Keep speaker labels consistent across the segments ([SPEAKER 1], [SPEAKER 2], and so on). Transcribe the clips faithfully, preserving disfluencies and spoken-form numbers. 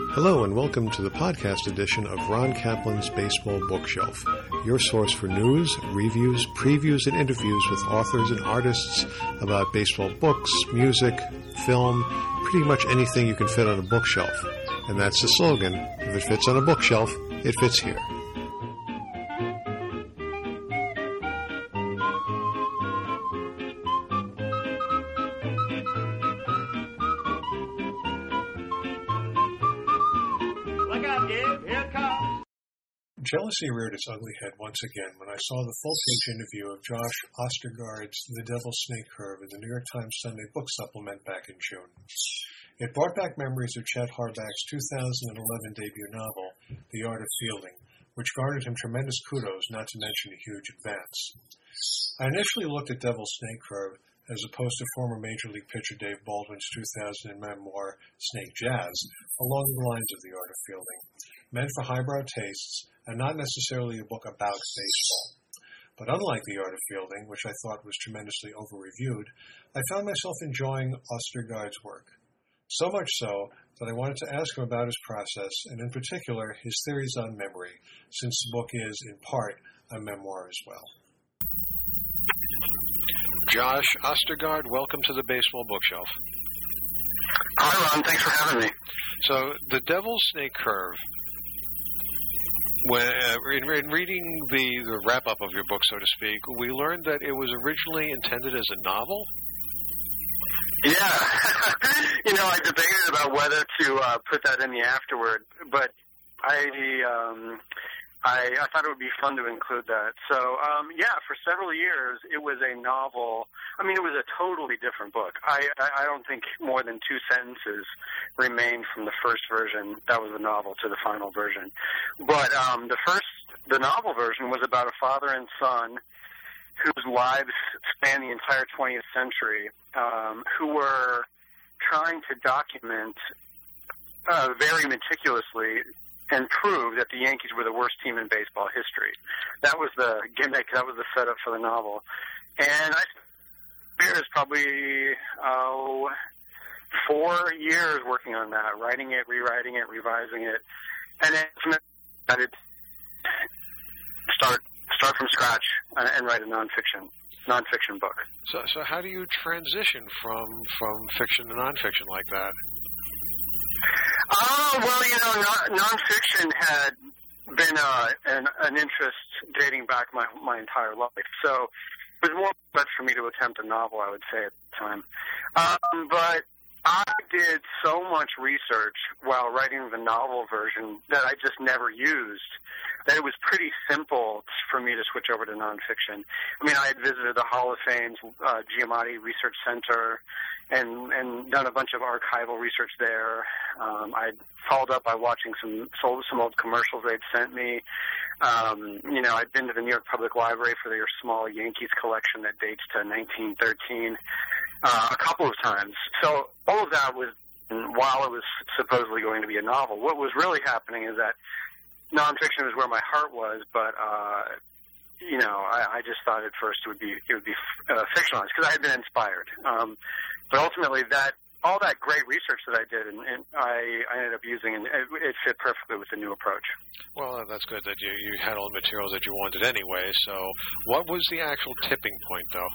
[SPEAKER 1] Hello and welcome to the podcast edition of Ron Kaplan's Baseball Bookshelf, your source for news, reviews, previews, and interviews with authors and artists about baseball books, music, film, pretty much anything you can fit on a bookshelf. And that's the slogan, if it fits on a bookshelf, it fits here. Jealousy reared its ugly head once again when I saw the full-page interview of Josh Ostergaard's The Devil's Snake Curve in the New York Times Sunday Book Supplement back in June. It brought back memories of Chet Harbach's two thousand eleven debut novel, The Art of Fielding, which garnered him tremendous kudos, not to mention a huge advance. I initially looked at Devil's Snake Curve as opposed to former Major League pitcher Dave Baldwin's two thousand memoir, Snake Jazz, along the lines of The Art of Fielding, meant for highbrow tastes, and not necessarily a book about baseball. But unlike The Art of Fielding, which I thought was tremendously over-reviewed, I found myself enjoying Ostergaard's work. So much so that I wanted to ask him about his process, and in particular, his theories on memory, since the book is, in part, a memoir as well.
[SPEAKER 2] Josh Ostergaard, welcome to the Baseball Bookshelf.
[SPEAKER 3] Hi, Ron. Thanks for having me.
[SPEAKER 2] So, The Devil's Snake Curve. When, uh, in, in reading the, the wrap-up of your book, so to speak, we learned that it was originally intended as a novel?
[SPEAKER 3] Yeah. you know, I debated about whether to uh, put that in the afterword, but I, um, I I thought it would be fun to include that. So, um, yeah, for several years, it was a novel. I mean, it was a totally different book. I, I, I don't think more than two sentences remained from the first version. That was the novel to the final version. But um, the first, the novel version was about a father and son whose lives span the entire twentieth century, um, who were trying to document uh, very meticulously and prove that the Yankees were the worst team in baseball history. That was the gimmick. That was the setup for the novel. And I spent probably oh, four years working on that, writing it, rewriting it, revising it, and then I decided start start from scratch and write a nonfiction nonfiction book.
[SPEAKER 2] So, so how do you transition from from fiction to nonfiction like that?
[SPEAKER 3] Oh, well, you know, non- nonfiction had been uh, an, an interest dating back my my entire life. So it was more much for me to attempt a novel, I would say, at the time. Um, but I did so much research while writing the novel version that I just never used, that it was pretty simple for me to switch over to nonfiction. I mean, I had visited the Hall of Fame's uh, Giamatti Research Center and, and done a bunch of archival research there. Um, I followed up by watching some some old commercials they'd sent me. Um, you know, I'd been to the New York Public Library for their small Yankees collection that dates to nineteen thirteen uh, a couple of times. So all of that was while it was supposedly going to be a novel. What was really happening is that nonfiction was where my heart was, but uh, you know, I, I just thought at first it would be it would be uh, fictionalized because I had been inspired. Um, but ultimately, that all that great research that I did, and, and I, I ended up using, and it, it fit perfectly with the new approach.
[SPEAKER 2] Well, that's good that you, you had all the materials that you wanted anyway. So, what was the actual tipping point, though?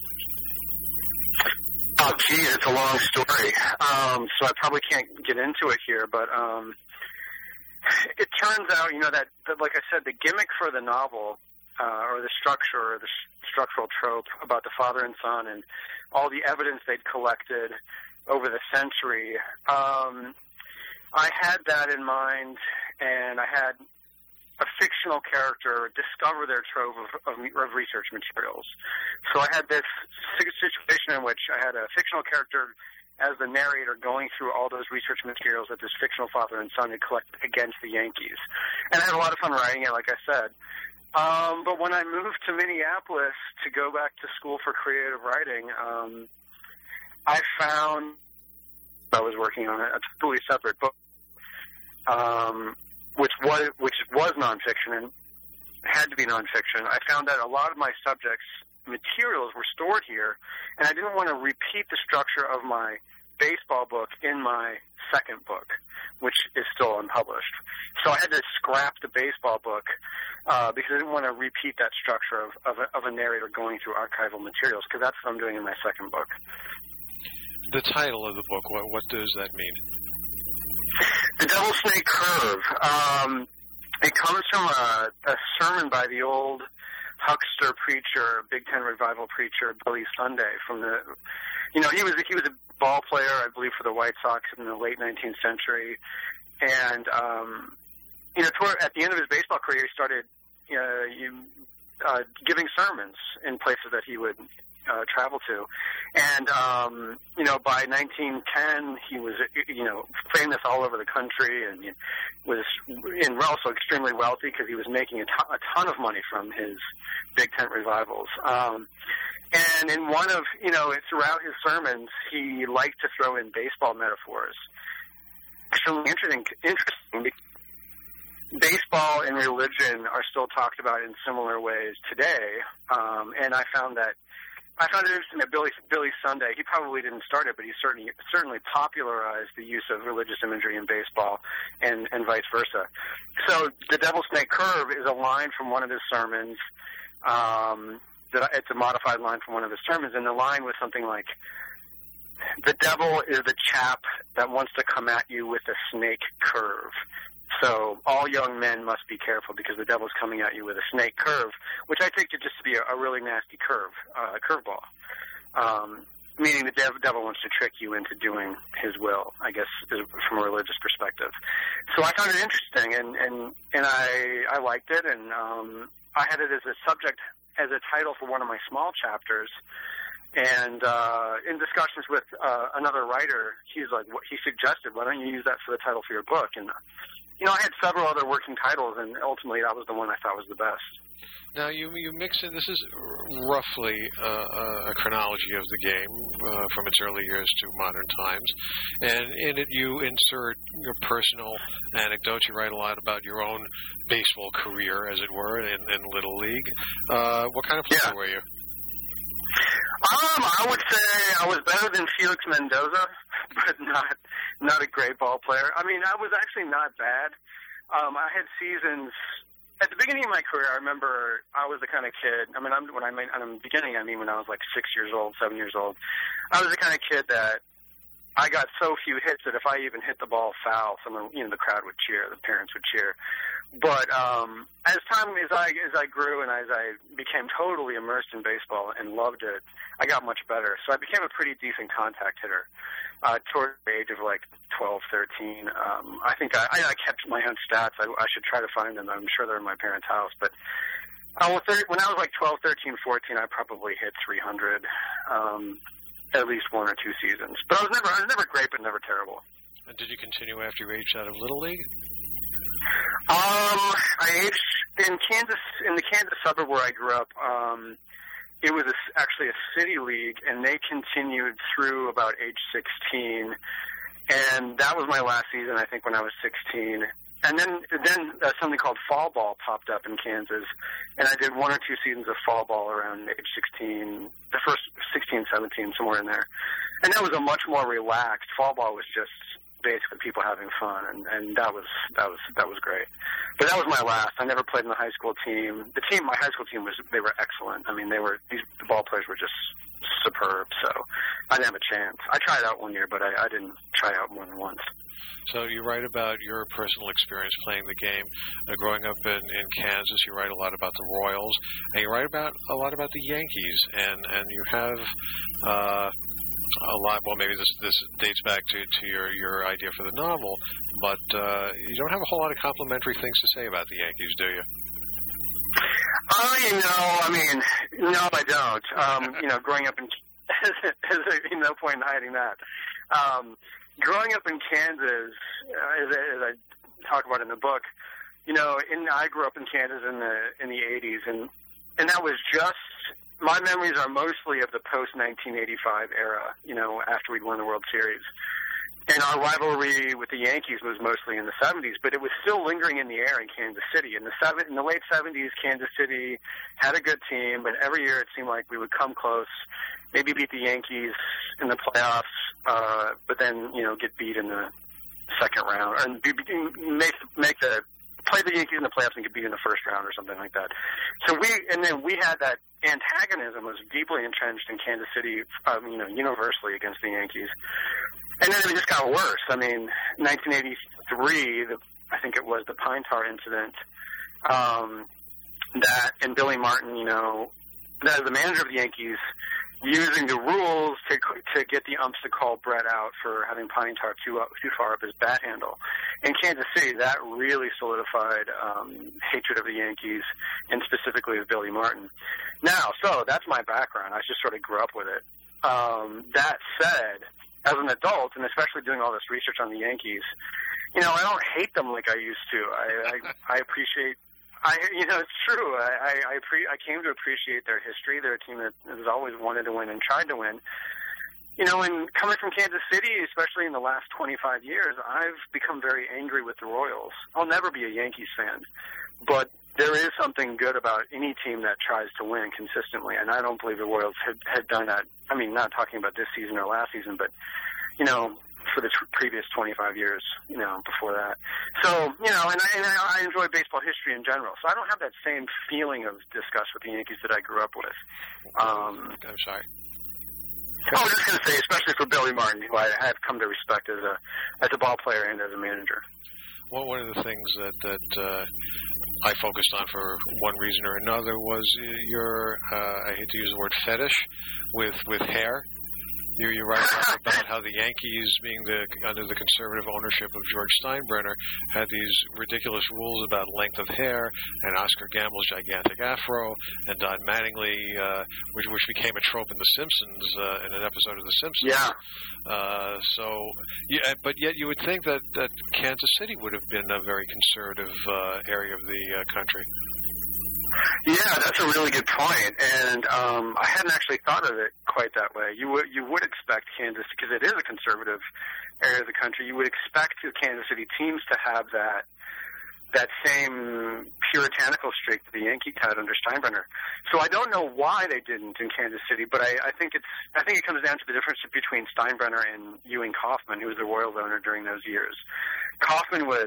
[SPEAKER 3] Oh, gee, it's a long story. Um, so I probably can't get into it here, but um, it turns out, you know, that, that, like I said, the gimmick for the novel, uh, or the structure, or the sh- structural trope about the father and son and all the evidence they'd collected over the century, um, I had that in mind, and I had a fictional character discover their trove of, of, of research materials. So I had this situation in which I had a fictional character as the narrator going through all those research materials that this fictional father and son had collected against the Yankees. And I had a lot of fun writing it, like I said. Um, but when I moved to Minneapolis to go back to school for creative writing, um, I found I was working on a totally separate book, um, which was which was nonfiction and had to be nonfiction. I found that a lot of my subjects' materials were stored here, and I didn't want to repeat the structure of my baseball book in my second book, which is still unpublished. So I had to scrap the baseball book uh, because I didn't want to repeat that structure of, of, a, of a narrator going through archival materials, because that's what I'm doing in my second book.
[SPEAKER 2] The title of the book, what, what does that mean?
[SPEAKER 3] The Devil Snake Curve. Um, it comes from a, a sermon by the old huckster preacher, Big Ten revival preacher, Billy Sunday. From the, you know, he was he was a ball player, I believe, for the White Sox in the late nineteenth century, and um, you know, toward, at the end of his baseball career, he started uh, you, uh, giving sermons in places that he would uh, travel to, and um, you know, by nineteen ten, he was you know famous all over the country, and was and also extremely wealthy because he was making a ton, a ton of money from his Big Tent revivals. Um, and in one of you know, throughout his sermons, he liked to throw in baseball metaphors. Extremely interesting. Interesting. Baseball and religion are still talked about in similar ways today, um, and I found that. I found it interesting that Billy, Billy Sunday, he probably didn't start it, but he certainly certainly popularized the use of religious imagery in baseball and, and vice versa. So the Devil Snake Curve is a line from one of his sermons. Um, that it's a modified line from one of his sermons, and the line was something like, "The devil is the chap that wants to come at you with a snake curve. So all young men must be careful because the devil's coming at you with a snake curve," which I take to just to be a, a really nasty curve, uh, a curveball. Um, meaning the dev- devil wants to trick you into doing his will, I guess, from a religious perspective. So I found it interesting, and, and, and I, I liked it, and um, I had it as a subject, as a title for one of my small chapters. And uh, in discussions with uh, another writer, he's like, what, he suggested, why don't you use that for the title for your book? And you know, I had several other working titles, and ultimately that was the one I thought was the best.
[SPEAKER 2] Now, you you mix in, this is roughly uh, a chronology of the game uh, from its early years to modern times, and in it you insert your personal anecdotes. You write a lot about your own baseball career, as it were, in, in Little League. Uh, what kind of player
[SPEAKER 3] yeah.
[SPEAKER 2] were you?
[SPEAKER 3] Um, I would say I was better than Felix Mendoza, but not not a great ball player. I mean, I was actually not bad. Um, I had seasons at the beginning of my career. I remember I was the kind of kid. I mean, I'm, when I mean at the beginning, I mean when I was like six years old, seven years old. I was the kind of kid that I got so few hits that if I even hit the ball foul, someone, you know, the crowd would cheer, the parents would cheer. But um, as time as I as I grew and as I became totally immersed in baseball and loved it, I got much better. So I became a pretty decent contact hitter. Uh, toward the age of like twelve, thirteen, um, I think I, I kept my own stats. I, I should try to find them. I'm sure they're in my parents' house. But uh, when I was like twelve, thirteen, fourteen, I probably hit three hundred. Um, at least one or two seasons. But I was never I was never great, but never terrible.
[SPEAKER 2] And did you continue after you aged out of Little League?
[SPEAKER 3] Um, I aged in Kansas, in the Kansas suburb where I grew up. Um, it was a, actually a city league, and they continued through about age sixteen. And that was my last season, I think, when I was sixteen. And then then uh, something called fall ball popped up in Kansas, and I did one or two seasons of fall ball around age sixteen, the first sixteen, seventeen, somewhere in there. And that was a much more relaxed. Fall ball was just basically people having fun, and, and that was that was that was great. But that was my last. I never played in the high school team. The team, my high school team, was they were excellent. I mean, they were these the ball players were just superb. So I didn't have a chance. I tried out one year, but I, I didn't try out more than once.
[SPEAKER 2] So you write about your personal experience playing the game, uh, growing up in, in Kansas. You write a lot about the Royals, and you write about a lot about the Yankees. And and you have uh, a lot. Well, maybe this this dates back to, to your, your idea for the novel, but uh, you don't have a whole lot of complimentary things to say about the Yankees, do you?
[SPEAKER 3] Oh, you know, I mean, no, I don't. Um, you know, growing up in there's no point in hiding that. Um, Growing up in Kansas, uh, as, as I talk about in the book, you know, in, I grew up in Kansas in the in the eighties, and and that was just my memories are mostly of the post nineteen eighty-five era. You know, after we'd won the World Series, And our rivalry with the Yankees was mostly in the seventies, but it was still lingering in the air in Kansas City. In the seven, in the late seventies, Kansas City had a good team, but every year it seemed like we would come close, maybe beat the Yankees in the playoffs, uh, but then, you know, get beat in the second round, and be, make make the play the Yankees in the playoffs and get beat in the first round or something like that. So we, and then we had that antagonism was deeply entrenched in Kansas City, um, you know, universally against the Yankees. And then it just got worse. I mean, nineteen eighty-three, the, I think it was the Pine Tar incident, um, that, and Billy Martin, you know, that the manager of the Yankees, using the rules to to get the umps to call Brett out for having pine tar too up, too far up his bat handle. In Kansas City, that really solidified um, hatred of the Yankees, and specifically of Billy Martin. Now, so that's my background. I just sort of grew up with it. Um, that said, as an adult, and especially doing all this research on the Yankees, you know, I don't hate them like I used to. I I, I appreciate. I, you know, it's true. I I, I, pre- I came to appreciate their history. They're a team that has always wanted to win and tried to win. You know, and coming from Kansas City, especially in the last twenty-five years, I've become very angry with the Royals. I'll never be a Yankees fan, but there is something good about any team that tries to win consistently, and I don't believe the Royals had, had done that. I mean, not talking about this season or last season, but, you know, for the t- previous twenty-five years, you know, before that. So, you know, and I, and I enjoy baseball history in general. So I don't have that same feeling of disgust with the Yankees that I grew up with. Um,
[SPEAKER 2] I'm sorry.
[SPEAKER 3] I was just going to say, especially for Billy Martin, who I have come to respect as a as a ball player and as a manager.
[SPEAKER 2] Well, one of the things that that uh, I focused on for one reason or another was your, uh, I hate to use the word fetish, with with hair. You, you write about how the Yankees, being the under the conservative ownership of George Steinbrenner, had these ridiculous rules about length of hair, and Oscar Gamble's gigantic afro, and Don Mattingly, uh, which, which became a trope in The Simpsons, uh, in an episode of The Simpsons.
[SPEAKER 3] Yeah.
[SPEAKER 2] Uh, so, yeah, but yet you would think that, that Kansas City would have been a very conservative uh, area of the uh, country.
[SPEAKER 3] Yeah, that's a really good point, and um, I hadn't actually thought of it quite that way. You would you would expect Kansas, because it is a conservative area of the country, you would expect the Kansas City teams to have that that same puritanical streak that the Yankees had under Steinbrenner. So I don't know why they didn't in Kansas City, but I, I think it's I think it comes down to the difference between Steinbrenner and Ewing Kauffman, who was the Royals owner during those years. Kauffman was,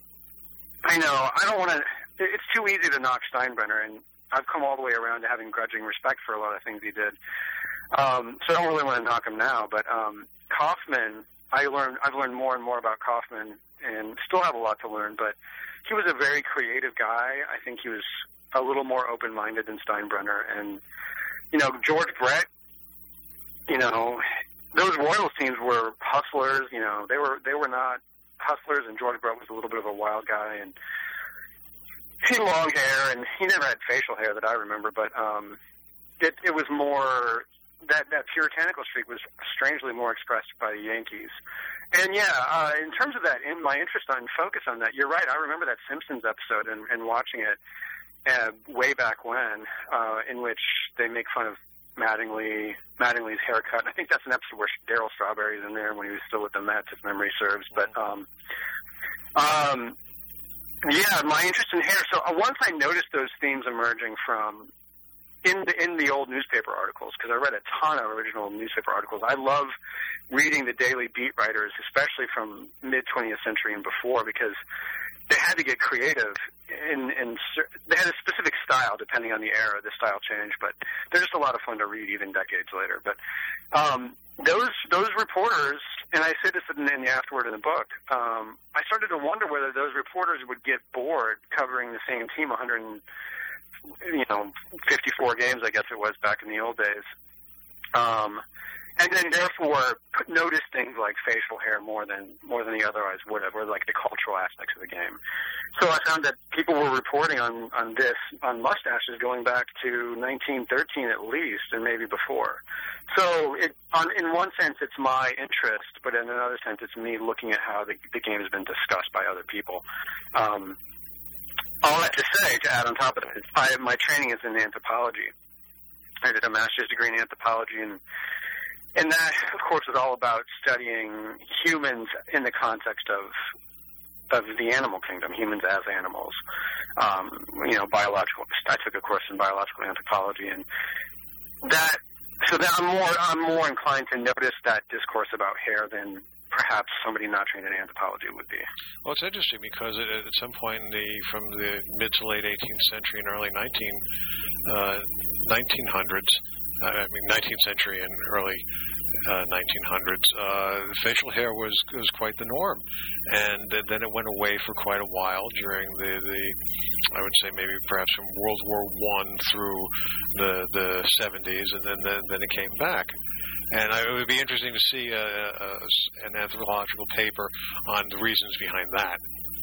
[SPEAKER 3] I know, I don't want to. It's too easy to knock Steinbrenner, and I've come all the way around to having grudging respect for a lot of things he did. Um, so I don't really want to knock him now, but um, Kauffman, I learned, I've learned more and more about Kauffman, and still have a lot to learn, but he was a very creative guy. I think he was a little more open-minded than Steinbrenner, and, you know, George Brett, you know, those Royals teams were hustlers, you know, they were, they were not hustlers, and George Brett was a little bit of a wild guy, and he had long hair, and he never had facial hair that I remember, but um, it, it was more, that, that puritanical streak was strangely more expressed by the Yankees. And yeah, uh, in terms of that, in my interest on focus on that, you're right, I remember that Simpsons episode and, and watching it uh, way back when, uh, in which they make fun of Mattingly, Mattingly's haircut. I think that's an episode where Darryl Strawberry's in there when he was still with the Mets, if memory serves, but um, um, yeah, my interest in hair. So uh, once I noticed those themes emerging from in the in the old newspaper articles, because I read a ton of original newspaper articles. I love reading the daily beat writers, especially from mid twentieth century and before, because they had to get creative. In, in they had a specific style depending on the era. The style changed, but they're just a lot of fun to read even decades later. But um, those those reporters, and I say this in, in the afterword in the book, um, I started to wonder whether those reporters would get bored covering the same team one hundred, you know, fifty-four games, I guess it was back in the old days. Um, and then therefore notice things like facial hair more than more than the otherwise would have, or like the cultural aspects of the game. So I found that people were reporting on, on this, on mustaches going back to nineteen thirteen at least, and maybe before. So it, on, in one sense, it's my interest, but in another sense, it's me looking at how the, the game has been discussed by other people. Um, all that to say, to add on top of it, I, my training is in anthropology. I did a master's degree in anthropology, and and that, of course, is all about studying humans in the context of of the animal kingdom, humans as animals. Um, you know, biological. I took a course in biological anthropology, and that. So that I'm more I'm more inclined to notice that discourse about hair than perhaps somebody not trained in anthropology would be.
[SPEAKER 2] Well, it's interesting because it, at some point in the from the mid to late eighteenth century and early nineteen uh, nineteen hundreds, uh, I mean nineteenth century and early uh, nineteen hundreds, uh, facial hair was was quite the norm, and then it went away for quite a while during the, the I would say maybe perhaps from World War One through the the seventies, and then then, then it came back. And I, it would be interesting to see a, a, an anthropological paper on the reasons behind that.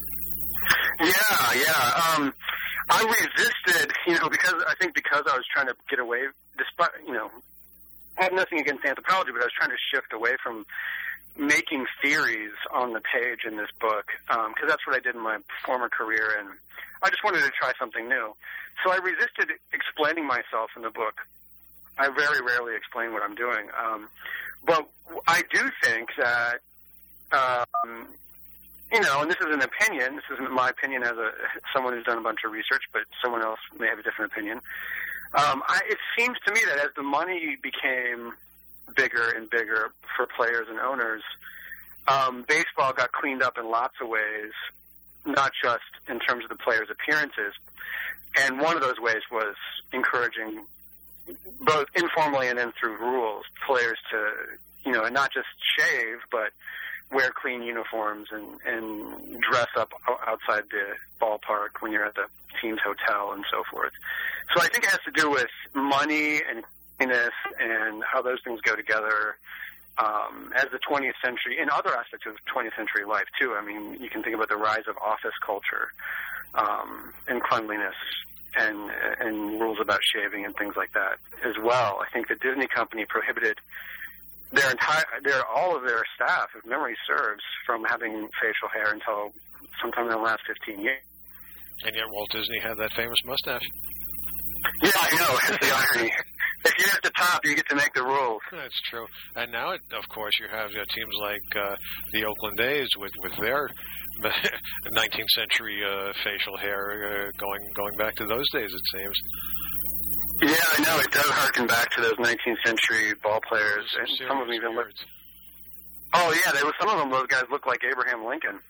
[SPEAKER 3] Yeah, yeah. Um, I resisted, you know, because I think because I was trying to get away, despite, you know, I have nothing against anthropology, but I was trying to shift away from making theories on the page in this book, because um, that's what I did in my former career, and I just wanted to try something new. So I resisted explaining myself in the book. I very rarely explain what I'm doing. Um, but I do think that, um, you know, and this is an opinion. This isn't my opinion as a someone who's done a bunch of research, but someone else may have a different opinion. Um, I, it seems to me that as the money became bigger and bigger for players and owners, um, baseball got cleaned up in lots of ways, not just in terms of the players' appearances. And one of those ways was encouraging, both informally and then through rules, players to, you know, and not just shave, but wear clean uniforms and, and dress up outside the ballpark when you're at the team's hotel and so forth. So I think it has to do with money and cleanliness and how those things go together um, as the twentieth century, and other aspects of twentieth century life, too. I mean, you can think about the rise of office culture um, and cleanliness and and rules about shaving and things like that as well. I think the Disney company prohibited their entire, their all of their staff, if memory serves, from having facial hair until sometime in the last fifteen years.
[SPEAKER 2] And yet Walt Disney had that famous mustache.
[SPEAKER 3] Yeah, I know. It's the irony. If you're at the top, you get to make the rules.
[SPEAKER 2] That's true. And now, it, of course, you have uh, teams like uh, the Oakland A's with, with their nineteenth century uh, facial hair uh, going going back to those days, it seems.
[SPEAKER 3] Yeah, I know. It does harken back to those nineteenth century ball players.
[SPEAKER 2] Some
[SPEAKER 3] and some of them even look...
[SPEAKER 2] beards.
[SPEAKER 3] Oh, yeah. They were, some of them, those guys look like Abraham Lincoln.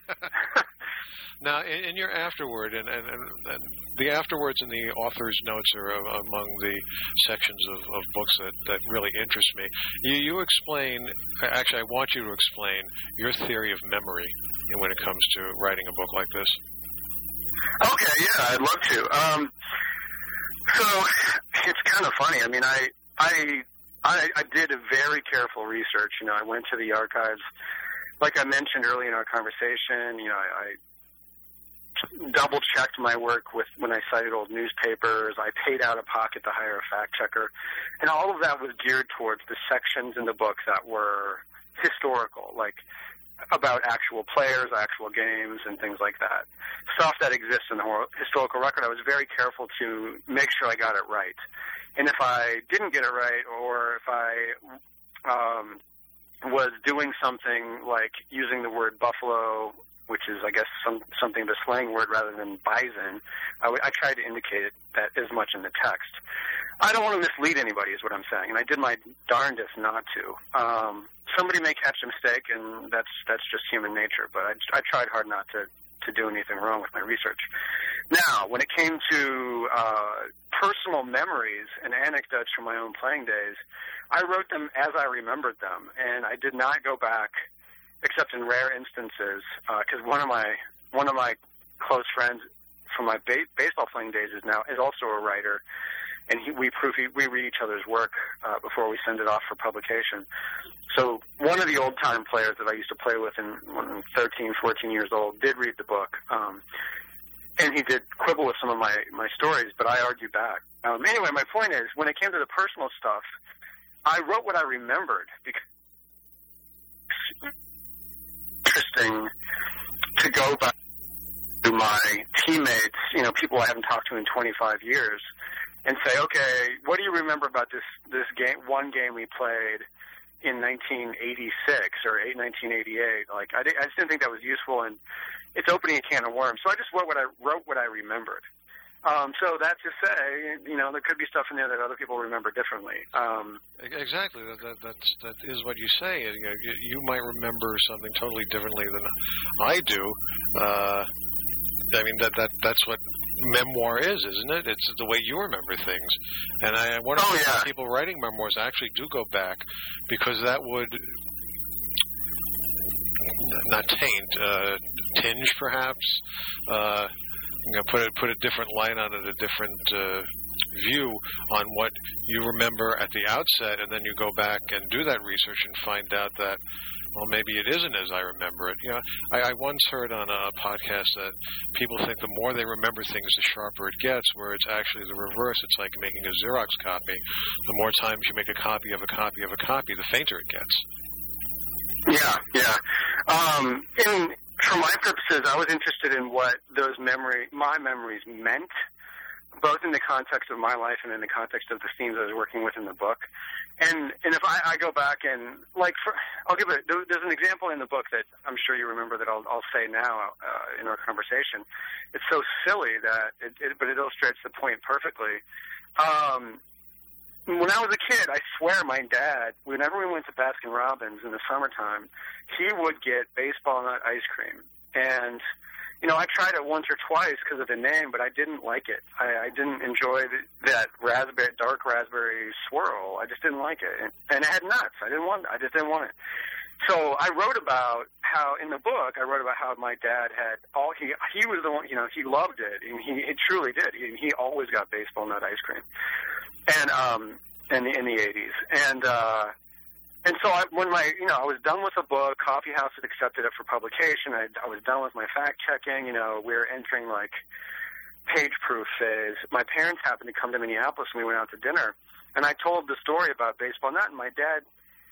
[SPEAKER 2] Now, in, in your afterword, and, and, and, and the afterwards and the author's notes are uh, among the sections of, of books that, that really interest me. You, you explain, actually, I want you to explain your theory of memory when it comes to writing a book like this.
[SPEAKER 3] Okay, yeah, I'd love to. Um, so it's kind of funny. I mean, I, I, I, I did a very careful research. You know, I went to the archives. Like I mentioned early in our conversation, you know, I, I double checked my work with when I cited old newspapers. I paid out of pocket to hire a fact checker, and all of that was geared towards the sections in the book that were historical, like about actual players, actual games, and things like that. Stuff that exists in the historical record. I was very careful to make sure I got it right, and if I didn't get it right, or if I um, was doing something like using the word buffalo, which is, I guess, some, something of a slang word rather than bison, I, w- I tried to indicate it, that as much in the text. I don't want to mislead anybody is what I'm saying, and I did my darndest not to. Um, somebody may catch a mistake, and that's that's just human nature, but I, I tried hard not to, to do anything wrong with my research. Now, when it came to uh, personal memories and anecdotes from my own playing days, I wrote them as I remembered them, and I did not go back except in rare instances, because uh, one of my one of my close friends from my ba- baseball playing days is now is also a writer, and he, we proof we read each other's work uh, before we send it off for publication. So one of the old time players that I used to play with, in, when I was thirteen, fourteen years old, did read the book, um, and he did quibble with some of my my stories, but I argued back. Um, anyway, my point is, when it came to the personal stuff, I wrote what I remembered because. Interesting to go back to my teammates, you know, people I haven't talked to in twenty-five years, and say, okay, what do you remember about this this game, one game we played, in nineteen eighty-six or nineteen eighty-eight. Like I, I just didn't think that was useful, and it's opening a can of worms. So I just wrote what I wrote what I remembered. Um, so that's to say, you know, there could be stuff in there that other people remember differently. Um,
[SPEAKER 2] exactly. That, that, that's, that is what you say. You, know, you, you might remember something totally differently than I do. Uh, I mean, that, that that's what memoir is, isn't it? It's the way you remember things. And I wonder
[SPEAKER 3] oh,
[SPEAKER 2] if
[SPEAKER 3] yeah.
[SPEAKER 2] people writing memoirs actually do go back, because that would not taint, uh, tinge perhaps, uh, you know, put a, put a different light on it, a different uh, view on what you remember at the outset, and then you go back and do that research and find out that, well, maybe it isn't as I remember it. You know, I, I once heard on a podcast that people think the more they remember things, the sharper it gets, where it's actually the reverse. It's like making a Xerox copy. The more times you make a copy of a copy of a copy, the fainter it gets.
[SPEAKER 3] Yeah, yeah. Um, and for my purposes, I was interested in what those memory, my memories meant, both in the context of my life and in the context of the themes I was working with in the book. And and if I, I go back and, like, for, I'll give it, there's an example in the book that I'm sure you remember that I'll, I'll say now uh, in our conversation. It's so silly that, it, it, but it illustrates the point perfectly. Um, when I was a kid, I swear my dad, whenever we went to Baskin-Robbins in the summertime, he would get baseball nut ice cream. And, you know, I tried it once or twice because of the name, but I didn't like it. I, I didn't enjoy the, that raspberry, dark raspberry swirl. I just didn't like it. And, and it had nuts. I didn't want it. I just didn't want it. So I wrote about how, in the book, I wrote about how my dad had all, he he was the one, you know, he loved it, and he, he truly did. He, he always got baseball nut ice cream. And, um, in the, in the eighties. And, uh, and so I, when my, you know, I was done with the book, Coffee House had accepted it for publication. I, I was done with my fact checking, you know, we were entering like page proof phase. My parents happened to come to Minneapolis and we went out to dinner. And I told the story about baseball nut, and my dad,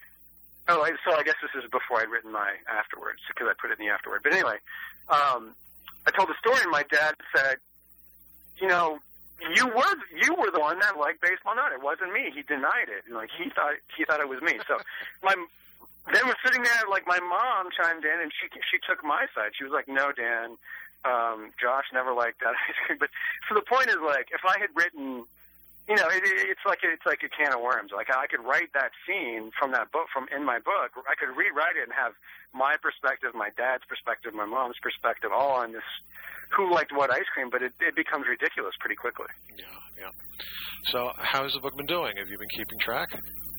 [SPEAKER 3] oh, I, so I guess this is before I'd written my afterwards, because I put it in the afterword. But anyway, um, I told the story, and my dad said, you know, You were you were the one that liked baseball nut. It wasn't me. He denied it. And like he thought he thought it was me. So my then we're sitting there, like my mom chimed in and she she took my side. She was like, "No, Dan, um, Josh never liked that ice cream." But so the point is, like, if I had written, you know, it, it's like it's like a can of worms. Like I could write that scene from that book, from in my book. I could rewrite it and have my perspective, my dad's perspective, my mom's perspective, all on this. Who liked what ice cream, but it, it becomes ridiculous pretty quickly.
[SPEAKER 2] Yeah, yeah. So how's the book been doing? Have you been keeping track?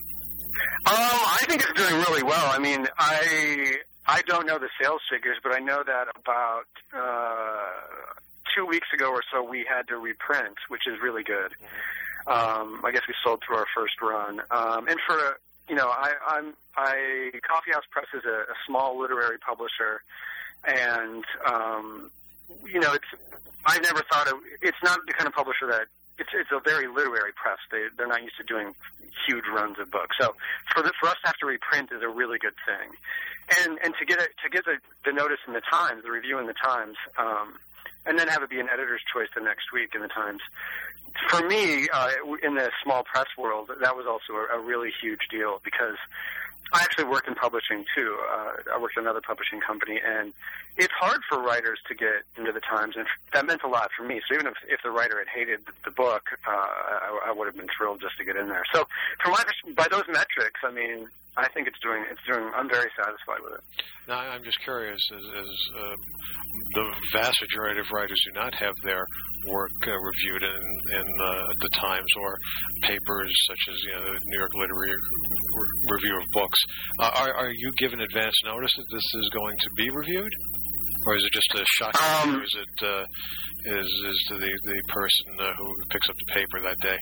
[SPEAKER 3] Um, I think it's doing really well. I mean, I I don't know the sales figures, but I know that about uh, two weeks ago or so we had to reprint, which is really good. Mm-hmm. Um, I guess we sold through our first run. Um, and for, you know, I, I'm, I, Coffee House Press is a, a small literary publisher, and, um, you know, it's, I never thought it, it's not the kind of publisher that, it's it's a very literary press. They, they're not used to doing huge runs of books. So for the, for us to have to reprint is a really good thing. And and to get it, to get the, the notice in the Times, the review in the Times, um, and then have it be an editor's choice the next week in the Times, for me, uh, in the small press world, that was also a, a really huge deal, because I actually work in publishing, too. Uh, I worked at another publishing company, and it's hard for writers to get into the Times, and that meant a lot for me. So even if, if the writer had hated the, the book, uh, I, I would have been thrilled just to get in there. So from my, by those metrics, I mean, I think it's doing, it's doing, I'm very satisfied with it.
[SPEAKER 2] Now, I'm just curious, as, as uh, the vast majority of writers do not have their work uh, reviewed in, in uh, the Times or papers such as, you know, the New York Literary Re- Review of Books. Uh, are, are you given advance notice that this is going to be reviewed? Or is it just a shocking
[SPEAKER 3] um,
[SPEAKER 2] news that uh, is, is to the, the person uh, who picks up the paper that day?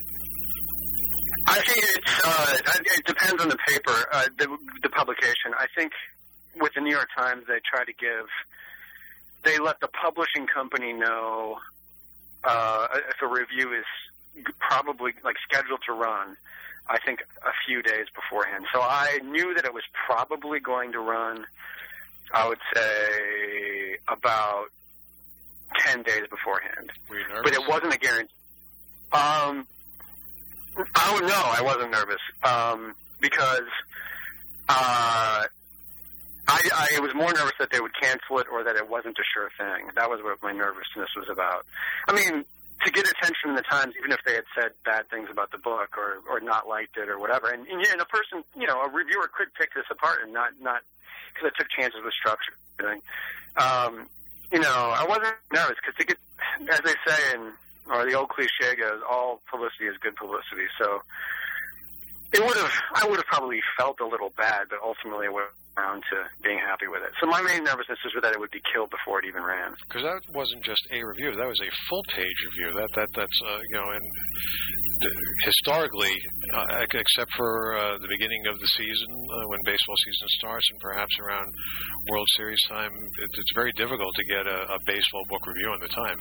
[SPEAKER 3] I think it's, uh, it depends on the paper, uh, the, the publication. I think with the New York Times, they try to give, they let the publishing company know uh, if a review is probably, like, scheduled to run, I think, a few days beforehand. So I knew that it was probably going to run, I would say, about ten days beforehand.
[SPEAKER 2] Were you nervous?
[SPEAKER 3] But it wasn't a guarantee. Um, oh, no, I wasn't nervous, um, because Uh, I, I was more nervous that they would cancel it or that it wasn't a sure thing. That was what my nervousness was about. I mean, to get attention in the Times, even if they had said bad things about the book or, or not liked it or whatever, and, and, and a person, you know, a reviewer could pick this apart and not, not because I took chances with structure and everything. Um, you know, I wasn't nervous because to get, as they say, in, or the old cliche goes, all publicity is good publicity. So it would have, I would have probably felt a little bad, but ultimately I went around to being happy with it. So my main nervousness was that it would be killed before it even ran.
[SPEAKER 2] Because that wasn't just a review; that was a full-page review. That that that's uh, you know, and historically, uh, except for uh, the beginning of the season uh, when baseball season starts, and perhaps around World Series time, it, it's very difficult to get a, a baseball book review in the Times.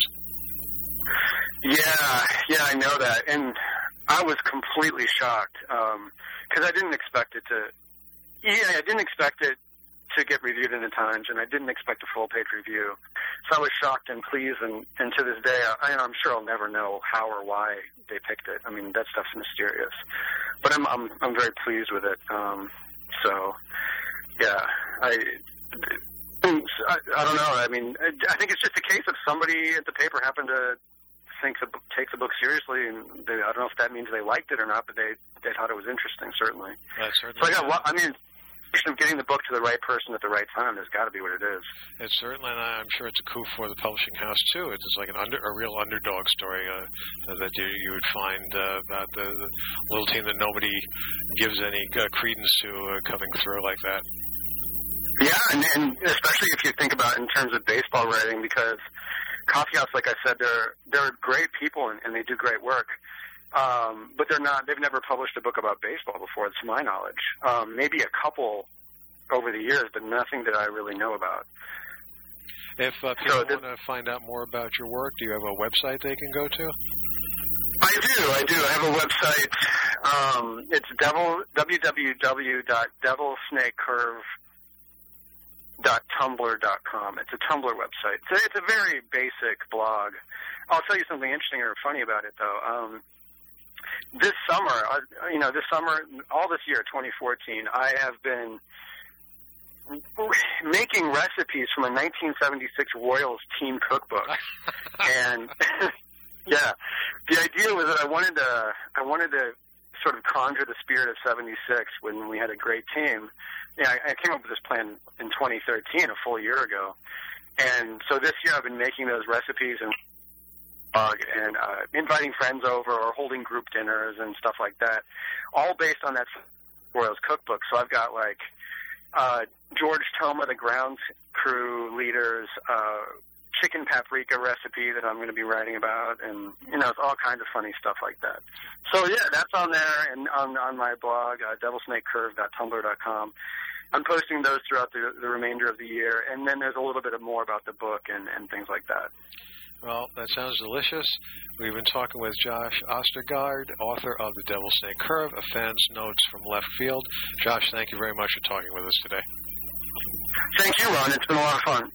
[SPEAKER 3] Yeah, yeah, I know that, and I was completely shocked because um, I didn't expect it to. Yeah, I didn't expect it to get reviewed in the Times, and I didn't expect a full-page review. So I was shocked and pleased, and, and to this day, I, I'm sure I'll never know how or why they picked it. I mean, that stuff's mysterious, but I'm I'm I'm very pleased with it. Um, so, yeah, I, I I don't know. I mean, I, I think it's just a case of somebody at the paper happened to think the book, take the book seriously, and they, I don't know if that means they liked it or not, but they they thought it was interesting, certainly.
[SPEAKER 2] Yeah, certainly.
[SPEAKER 3] So I got, I mean, of getting the book to the right person at the right time, there's got to be what it is.
[SPEAKER 2] It's certainly, and I'm sure it's a coup for the publishing house too. It's like an under, a real underdog story uh, that you you would find uh, about the, the little team that nobody gives any uh, credence to uh, coming through like that.
[SPEAKER 3] Yeah, and, and especially if you think about it in terms of baseball writing, because Coffee House, like I said, they're they're great people and, and they do great work. Um, but they're not. They've never published a book about baseball before, to my knowledge. Um, maybe a couple over the years, but nothing that I really know about.
[SPEAKER 2] If uh, people so want to find out more about your work, do you have a website they can go to?
[SPEAKER 3] I do. I do. I have a website. Um, it's devil, w w w dot devil snake curve dot tumblr dot com. It's a Tumblr website. So it's a very basic blog. I'll tell you something interesting or funny about it, though. Um, This summer, uh, you know, this summer, all this year, twenty fourteen, I have been making recipes from a nineteen seventy-six Royals team cookbook. And, yeah, the idea was that I wanted to, I wanted to sort of conjure the spirit of seventy-six when we had a great team. Yeah, I, I came up with this plan in twenty thirteen, a full year ago. And so this year I've been making those recipes and and uh, inviting friends over or holding group dinners and stuff like that, all based on that Royals cookbook. So I've got, like, uh, George Toma, the grounds crew leader's uh, chicken paprika recipe that I'm going to be writing about, and, you know, it's all kinds of funny stuff like that. So, yeah, that's on there and on, on my blog, uh, devil snake curve dot tumblr dot com. I'm posting those throughout the, the remainder of the year, and then there's a little bit of more about the book and, and things like that.
[SPEAKER 2] Well, that sounds delicious. We've been talking with Josh Ostergaard, author of The Devil's Snake Curve, A Fan's Notes from Left Field. Josh, thank you very much for talking with us today.
[SPEAKER 3] Thank you, Ron. It's been a lot of fun.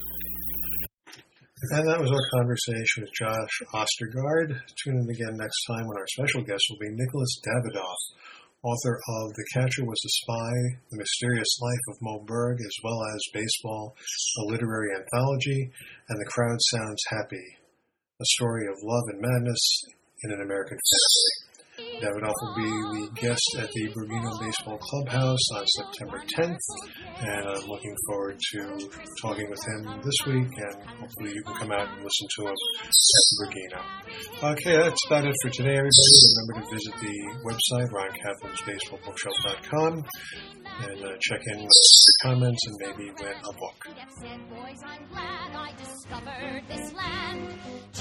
[SPEAKER 1] And that was our conversation with Josh Ostergaard. Tune in again next time when our special guest will be Nicholas Davidoff, author of The Catcher Was a Spy, The Mysterious Life of Moe Berg, as well as Baseball, a Literary Anthology, and The Crowd Sounds Happy, a story of love and madness in an American family. Davidoff will be the guest at the Bergino Baseball Clubhouse on September tenth, and I'm looking forward to talking with him this week, and hopefully you can come out and listen to him at Bergino. Okay, that's about it for today, everybody. Remember to visit the website, ron kaplan's baseball bookshelf dot com, and uh, check in with your comments and maybe win a book.